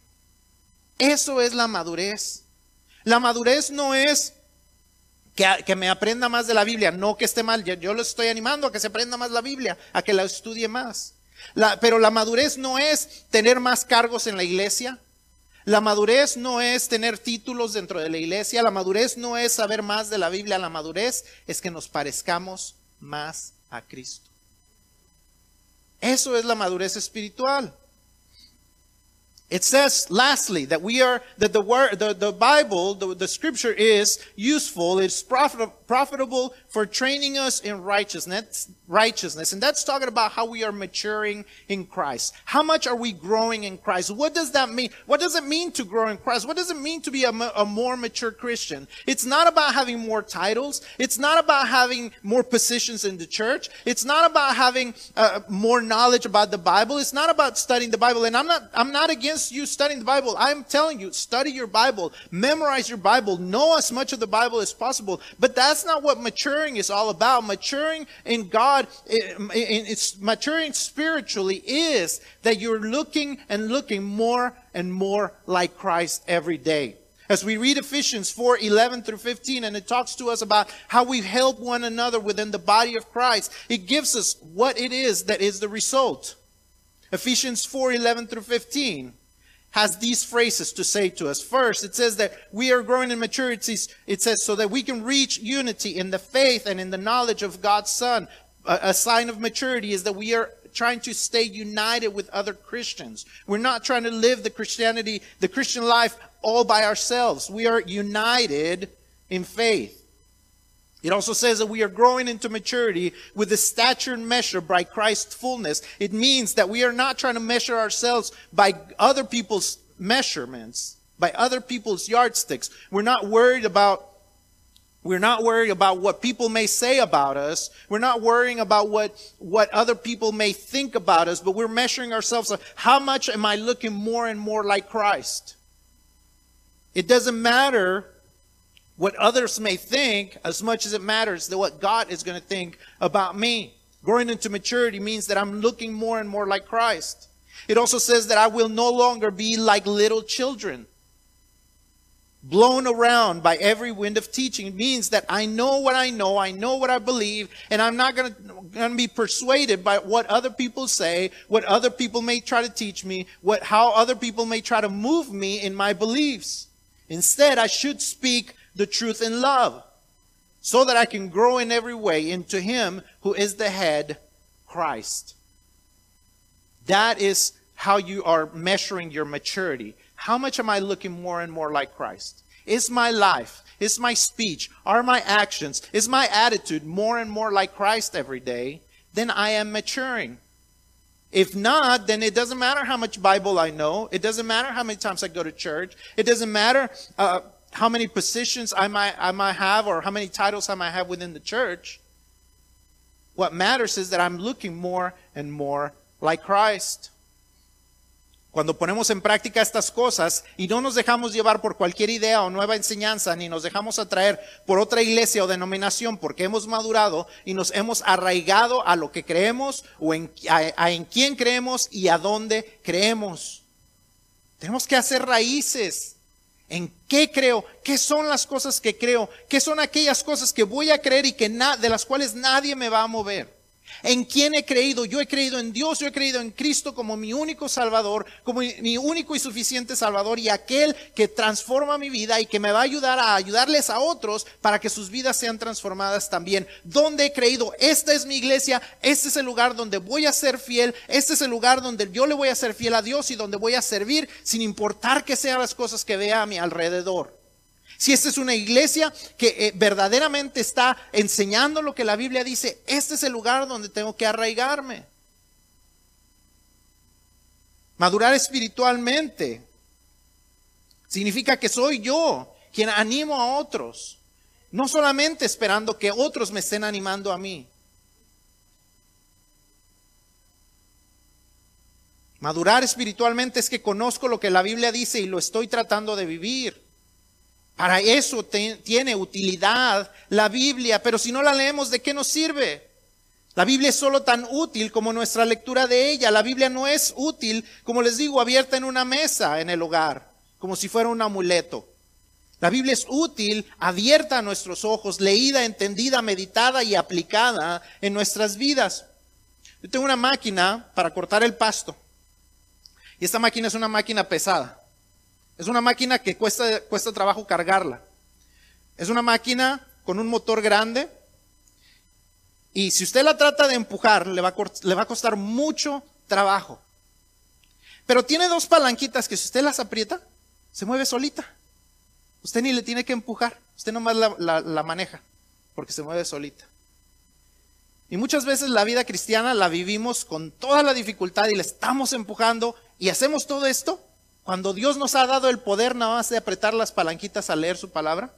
A: Eso es la madurez. La madurez no es Que, que me aprenda más de la Biblia, no que esté mal, yo, yo lo estoy animando a que se aprenda más la Biblia, a que la estudie más. La, pero la madurez no es tener más cargos en la iglesia, la madurez no es tener títulos dentro de la iglesia, la madurez no es saber más de la Biblia, la madurez es que nos parezcamos más a Cristo. Eso es la madurez espiritual. It says, lastly, that we are, that the word, the, the Bible, the, the scripture is useful, it's profit, profitable for training us in righteousness, righteousness. And that's talking about how we are maturing in Christ. How much are we growing in Christ? What does that mean? What does it mean to grow in Christ? What does it mean to be a, a more mature Christian? It's not about having more titles. It's not about having more positions in the church. It's not about having uh, more knowledge about the Bible. It's not about studying the Bible. And I'm not, I'm not against you studying the Bible. I'm telling you, study your Bible, memorize your Bible, know as much of the Bible as possible. But that's not what maturing is all about. Maturing in God, in, in, it's maturing spiritually is that you're looking and looking more and more like Christ every day. As we read Ephesians four, eleven through fifteen, and it talks to us about how we help one another within the body of Christ, it gives us what it is that is the result. Ephesians four, eleven through fifteen has these phrases to say to us. First, it says that we are growing in maturity. It says so that we can reach unity in the faith and in the knowledge of God's Son. A, a sign of maturity is that we are trying to stay united with other Christians. We're not trying to live the Christianity, the Christian life all by ourselves. We are united in faith. It also says that we are growing into maturity with the stature and measure by Christ's fullness. It means that we are not trying to measure ourselves by other people's measurements, by other people's yardsticks. We're not worried about We're not worried about what people may say about us. We're not worrying about what, what other people may think about us, but we're measuring ourselves on how much am I looking more and more like Christ? It doesn't matter what others may think as much as it matters that what God is going to think about me. Growing into maturity means that I'm looking more and more like Christ. It also says that I will no longer be like little children, blown around by every wind of teaching. It means that I know what I know, I know what I believe, and I'm not going to be persuaded by what other people say, what other people may try to teach me, what how other people may try to move me in my beliefs. Instead, I should speak the truth in love, so that I can grow in every way into Him who is the head, Christ. That is how you are measuring your maturity. How much am I looking more and more like Christ? Is my life, is my speech, are my actions, is my attitude more and more like Christ every day? Then I am maturing. If not, then it doesn't matter how much Bible I know. It doesn't matter how many times I go to church. It doesn't matter uh, how many positions I might, I might have or how many titles I might have within the church. What matters is that I'm looking more and more like Christ. Cuando ponemos en práctica estas cosas y no nos dejamos llevar por cualquier idea o nueva enseñanza, ni nos dejamos atraer por otra iglesia o denominación, porque hemos madurado y nos hemos arraigado a lo que creemos o en, a, a en quién creemos y a dónde creemos. Tenemos que hacer raíces. ¿En qué creo? ¿Qué son las cosas que creo? ¿Qué son aquellas cosas que voy a creer y que na, de las cuales nadie me va a mover? ¿En quién he creído? Yo he creído en Dios, yo he creído en Cristo como mi único Salvador, como mi único y suficiente Salvador y aquel que transforma mi vida y que me va a ayudar a ayudarles a otros para que sus vidas sean transformadas también. ¿Dónde he creído? Esta es mi iglesia, este es el lugar donde voy a ser fiel, este es el lugar donde yo le voy a ser fiel a Dios y donde voy a servir sin importar que sean las cosas que vea a mi alrededor. Si esta es una iglesia que eh, verdaderamente está enseñando lo que la Biblia dice, este es el lugar donde tengo que arraigarme. Madurar espiritualmente significa que soy yo quien animo a otros, no solamente esperando que otros me estén animando a mí. Madurar espiritualmente es que conozco lo que la Biblia dice y lo estoy tratando de vivir. Para eso te, tiene utilidad la Biblia, pero si no la leemos, ¿de qué nos sirve? La Biblia es solo tan útil como nuestra lectura de ella. La Biblia no es útil, como les digo, abierta en una mesa en el hogar, como si fuera un amuleto. La Biblia es útil, abierta a nuestros ojos, leída, entendida, meditada y aplicada en nuestras vidas. Yo tengo una máquina para cortar el pasto. Y esta máquina es una máquina pesada. Es una máquina que cuesta, cuesta trabajo cargarla. Es una máquina con un motor grande. Y si usted la trata de empujar, le va a, le va a costar mucho trabajo. Pero tiene dos palanquitas que si usted las aprieta, se mueve solita. Usted ni le tiene que empujar, usted nomás la, la, la maneja, porque se mueve solita. Y muchas veces la vida cristiana la vivimos con toda la dificultad y le estamos empujando y hacemos todo esto cuando Dios nos ha dado el poder nada más de apretar las palanquitas a leer su palabra.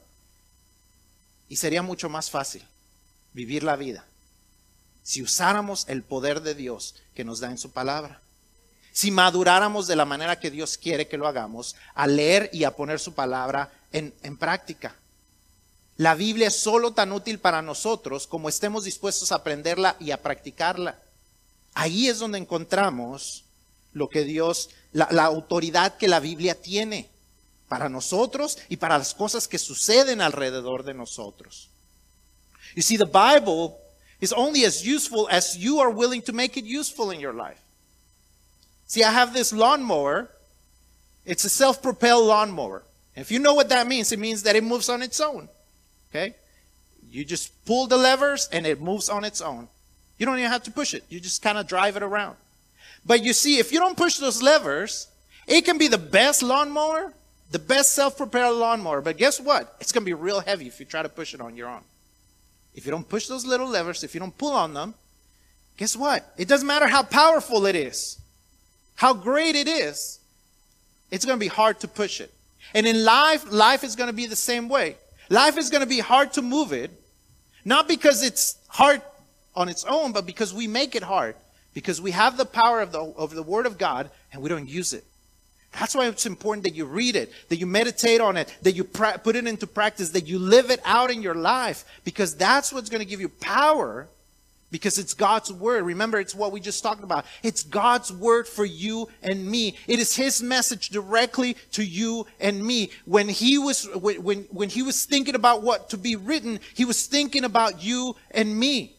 A: Y sería mucho más fácil vivir la vida si usáramos el poder de Dios que nos da en su palabra. Si maduráramos de la manera que Dios quiere que lo hagamos, a leer y a poner su palabra en, en práctica. La Biblia es solo tan útil para nosotros como estemos dispuestos a aprenderla y a practicarla. Ahí es donde encontramos lo que Dios, la, la autoridad que la Biblia tiene para nosotros y para las cosas que suceden alrededor de nosotros. You see, the Bible is only as useful as you are willing to make it useful in your life. See, I have this lawnmower. It's a self-propelled lawnmower. If you know what that means, it means that it moves on its own. Okay? You just pull the levers and it moves on its own. You don't even have to push it. You just kind of drive it around. But you see, if you don't push those levers, it can be the best lawnmower, the best self-propelled lawnmower. But guess what? It's going to be real heavy if you try to push it on your own. If you don't push those little levers, if you don't pull on them, guess what? It doesn't matter how powerful it is, how great it is, it's going to be hard to push it. And in life, life is going to be the same way. Life is going to be hard to move it, not because it's hard on its own, but because we make it hard, because we have the power of the, of the Word of God and we don't use it. That's why it's important that you read it, that you meditate on it, that you pra- put it into practice, that you live it out in your life, because that's what's going to give you power, because it's God's Word. Remember, it's what we just talked about. It's God's Word for you and me. It is His message directly to you and me. When He was, when, when He was thinking about what to be written, He was thinking about you and me.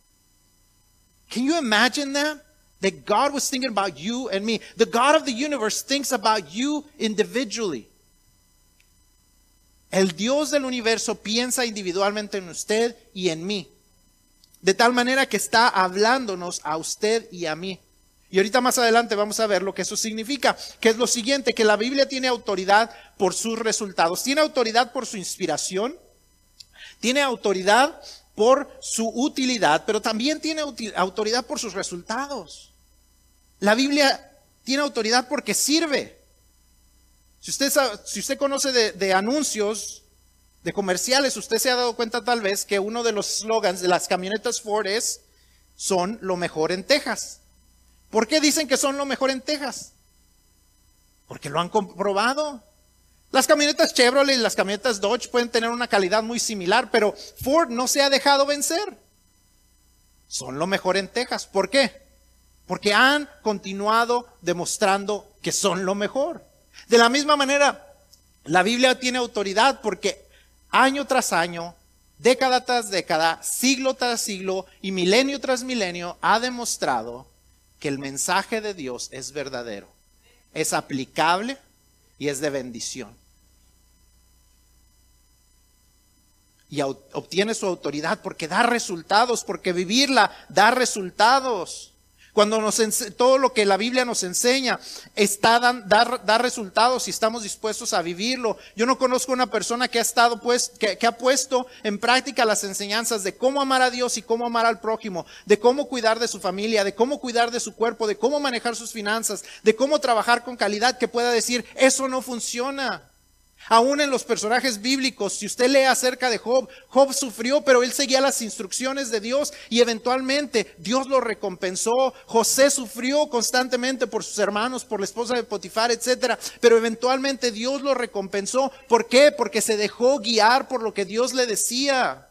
A: Can you imagine that? That God was thinking about you and me. The God of the universe thinks about you individually. El Dios del universo piensa individualmente en usted y en mí. De tal manera que está hablándonos a usted y a mí. Y ahorita más adelante vamos a ver lo que eso significa. Que es lo siguiente, que la Biblia tiene autoridad por sus resultados. Tiene autoridad por su inspiración. Tiene autoridad por su utilidad, pero también tiene autoridad por sus resultados. La Biblia tiene autoridad porque sirve. Si usted, sabe, si usted conoce de, de anuncios, de comerciales, usted se ha dado cuenta tal vez que uno de los slogans de las camionetas Ford es, son lo mejor en Texas. ¿Por qué dicen que son lo mejor en Texas? Porque lo han comprobado. Las camionetas Chevrolet y las camionetas Dodge pueden tener una calidad muy similar, pero Ford no se ha dejado vencer. Son lo mejor en Texas. ¿Por qué? Porque han continuado demostrando que son lo mejor. De la misma manera, la Biblia tiene autoridad porque año tras año, década tras década, siglo tras siglo y milenio tras milenio ha demostrado que el mensaje de Dios es verdadero, es aplicable y es de bendición. Y obtiene su autoridad porque da resultados, porque vivirla da resultados. Cuando nos ense- todo lo que la Biblia nos enseña está dan, da, da resultados si estamos dispuestos a vivirlo. Yo no conozco una persona que ha estado pues, que, que ha puesto en práctica las enseñanzas de cómo amar a Dios y cómo amar al prójimo, de cómo cuidar de su familia, de cómo cuidar de su cuerpo, de cómo manejar sus finanzas, de cómo trabajar con calidad, que pueda decir, eso no funciona. Aún en los personajes bíblicos, si usted lee acerca de Job, Job sufrió, pero él seguía las instrucciones de Dios y eventualmente Dios lo recompensó. José sufrió constantemente por sus hermanos, por la esposa de Potifar, etcétera, pero eventualmente Dios lo recompensó. ¿Por qué? Porque se dejó guiar por lo que Dios le decía.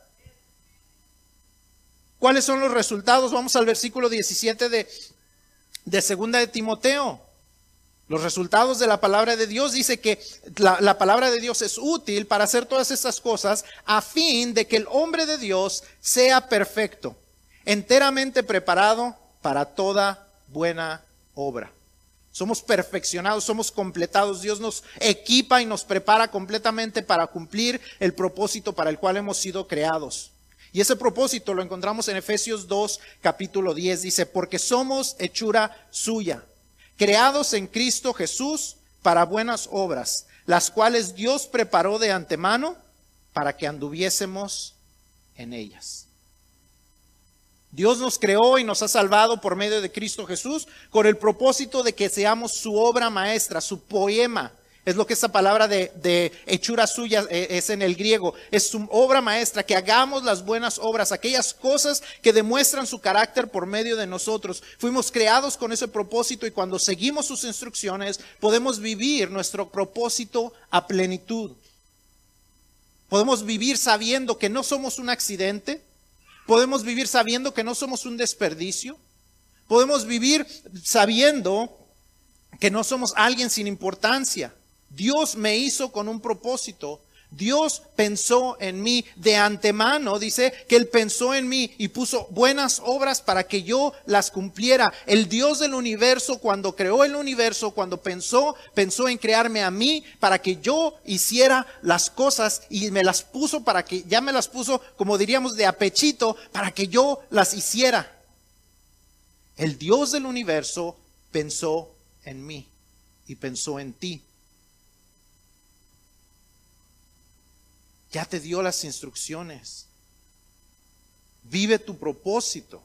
A: ¿Cuáles son los resultados? Vamos al versículo diecisiete de, de segunda de Timoteo. Los resultados de la palabra de Dios dice que la, la palabra de Dios es útil para hacer todas estas cosas a fin de que el hombre de Dios sea perfecto, enteramente preparado para toda buena obra. Somos perfeccionados, somos completados. Dios nos equipa y nos prepara completamente para cumplir el propósito para el cual hemos sido creados. Y ese propósito lo encontramos en Efesios dos, capítulo diez. Dice, porque somos hechura suya, creados en Cristo Jesús para buenas obras, las cuales Dios preparó de antemano para que anduviésemos en ellas. Dios nos creó y nos ha salvado por medio de Cristo Jesús con el propósito de que seamos su obra maestra, su poema. Es lo que esa palabra de, de hechura suya es en el griego. Es su obra maestra, que hagamos las buenas obras, aquellas cosas que demuestran su carácter por medio de nosotros. Fuimos creados con ese propósito y cuando seguimos sus instrucciones podemos vivir nuestro propósito a plenitud. Podemos vivir sabiendo que no somos un accidente. Podemos vivir sabiendo que no somos un desperdicio. Podemos vivir sabiendo que no somos alguien sin importancia. Dios me hizo con un propósito. Dios pensó en mí de antemano. Dice que Él pensó en mí y puso buenas obras para que yo las cumpliera. El Dios del universo, cuando creó el universo, cuando pensó, pensó en crearme a mí para que yo hiciera las cosas y me las puso para que, ya me las puso, como diríamos, de apechito, para que yo las hiciera. El Dios del universo pensó en mí y pensó en ti. Ya te dio las instrucciones. Vive tu propósito.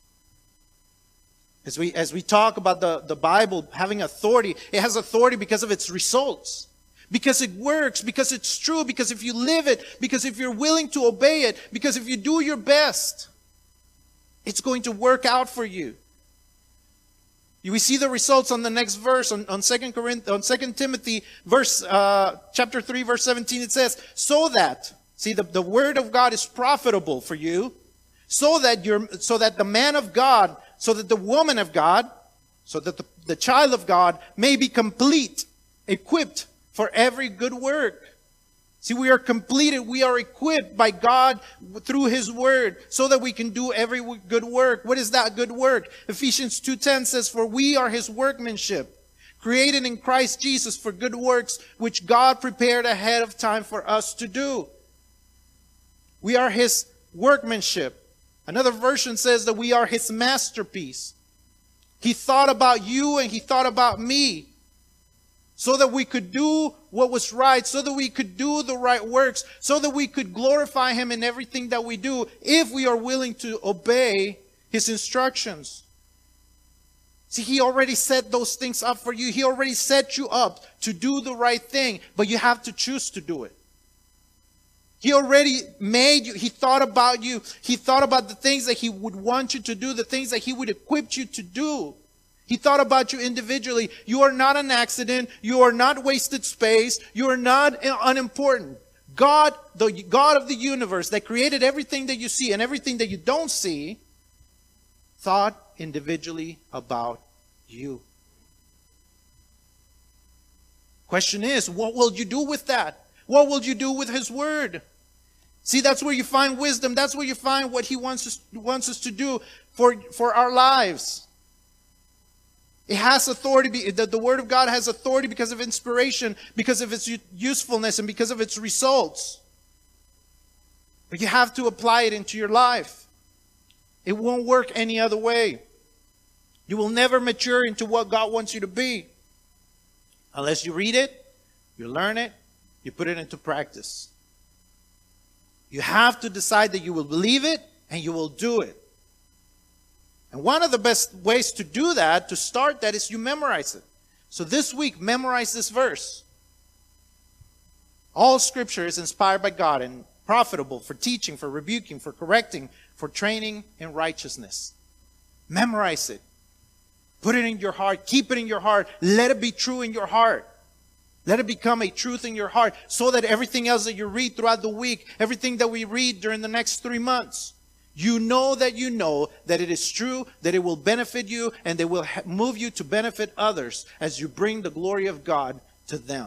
A: As we, as we talk about the, the Bible having authority, it has authority because of its results. Because it works, because it's true, because if you live it, because if you're willing to obey it, because if you do your best, it's going to work out for you. We see the results on the next verse, on, on Second Corinthians, on Second Timothy, verse uh, chapter three, verse seventeen. It says, "So that, see, the, the word of God is profitable for you, so that you're, so that the man of God, so that the woman of God, so that the, the child of God may be complete, equipped for every good work." See, we are completed, we are equipped by God through His Word so that we can do every good work. What is that good work? Ephesians two ten says, "For we are His workmanship, created in Christ Jesus for good works, which God prepared ahead of time for us to do." We are His workmanship. Another version says that we are His masterpiece. He thought about you and He thought about me, so that we could do what was right, so that we could do the right works, so that we could glorify Him in everything that we do, if we are willing to obey His instructions. See, He already set those things up for you. He already set you up to do the right thing, but you have to choose to do it. He already made you. He thought about you. He thought about the things that He would want you to do, the things that He would equip you to do. He thought about you individually. You are not an accident. You are not wasted space. You are not unimportant. God, the God of the universe that created everything that you see and everything that you don't see, thought individually about you. Question is, what will you do with that? What will you do with His Word? See, that's where you find wisdom. That's where you find what He wants us, wants us to do for, for our lives. It has authority. The, the Word of God has authority because of inspiration, because of its usefulness, and because of its results. But you have to apply it into your life. It won't work any other way. You will never mature into what God wants you to be unless you read it, you learn it, you put it into practice. You have to decide that you will believe it and you will do it. And one of the best ways to do that, to start that, is you memorize it. So this week, memorize this verse. All Scripture is inspired by God and profitable for teaching, for rebuking, for correcting, for training in righteousness. Memorize it. Put it in your heart. Keep it in your heart. Let it be true in your heart. Let it become a truth in your heart so that everything else that you read throughout the week, everything that we read during the next three months, you know that you know that it is true, that it will benefit you, and it will move you to benefit others as you bring the glory of God to them.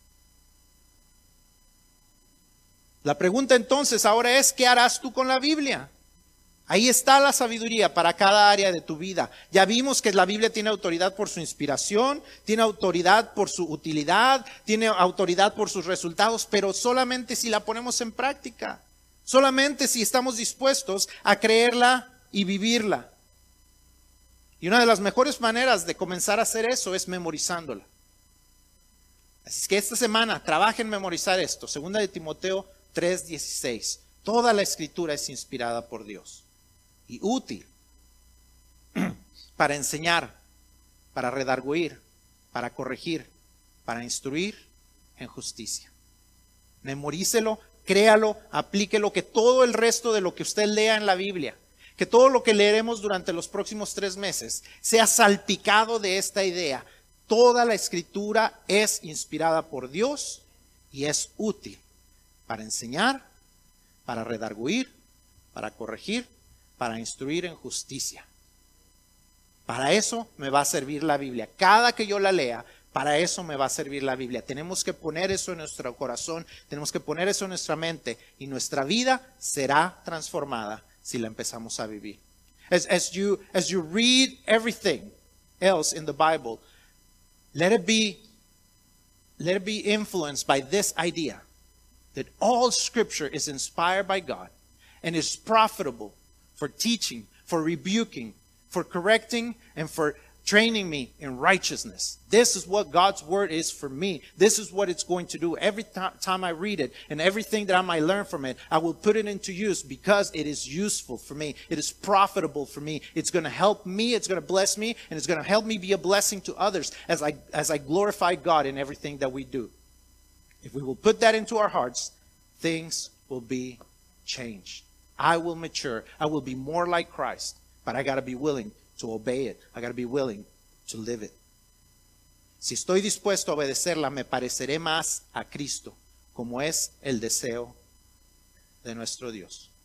A: La pregunta entonces ahora es, ¿qué harás tú con la Biblia? Ahí está la sabiduría para cada área de tu vida. Ya vimos que la Biblia tiene autoridad por su inspiración, tiene autoridad por su utilidad, tiene autoridad por sus resultados, pero solamente si la ponemos en práctica. Solamente si estamos dispuestos a creerla y vivirla. Y una de las mejores maneras de comenzar a hacer eso es memorizándola. Así es que esta semana trabajen en memorizar esto. Segunda de Timoteo tres dieciséis. Toda la escritura es inspirada por Dios y útil para enseñar, para redarguir, para corregir, para instruir en justicia. Memorícelo, créalo, aplíquelo, que todo el resto de lo que usted lea en la Biblia, que todo lo que leeremos durante los próximos tres meses sea salpicado de esta idea. Toda la escritura es inspirada por Dios y es útil para enseñar, para redarguir, para corregir, para instruir en justicia. Para eso me va a servir la Biblia. Cada que yo la lea, para eso me va a servir la Biblia. Tenemos que poner eso en nuestro corazón, tenemos que poner eso en nuestra mente y nuestra vida será transformada si la empezamos a vivir. As, as you, as you read everything else in the Bible, let it be, let it be influenced by this idea that all Scripture is inspired by God and is profitable for teaching, for rebuking, for correcting, and for training me in righteousness. This is what God's word is for me. This is what it's going to do. Every time I read it and everything that I might learn from it, I will put it into use because it is useful for me. It is profitable for me. It's going to help me. It's going to bless me. And it's going to help me be a blessing to others as I, as I glorify God in everything that we do. If we will put that into our hearts, things will be changed. I will mature. I will be more like Christ. But I got to be willing to obey it. I got to be willing to live it. Si estoy dispuesto a obedecerla, me pareceré más a Cristo, como es el deseo de nuestro Dios.